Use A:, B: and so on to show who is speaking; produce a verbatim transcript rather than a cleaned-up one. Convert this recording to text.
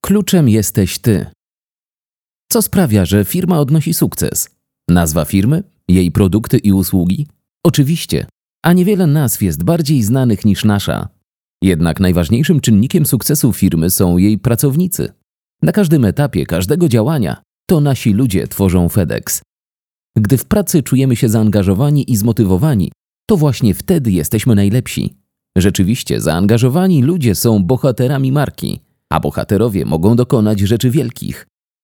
A: Kluczem jesteś ty. Co sprawia, że firma odnosi sukces? Nazwa firmy? Jej produkty i usługi? Oczywiście, a niewiele nazw jest bardziej znanych niż nasza. Jednak najważniejszym czynnikiem sukcesu firmy są jej pracownicy. Na każdym etapie każdego działania to nasi ludzie tworzą FedEx. Gdy w pracy czujemy się zaangażowani i zmotywowani, to właśnie wtedy jesteśmy najlepsi. Rzeczywiście zaangażowani ludzie są bohaterami marki, a bohaterowie mogą dokonać rzeczy wielkich.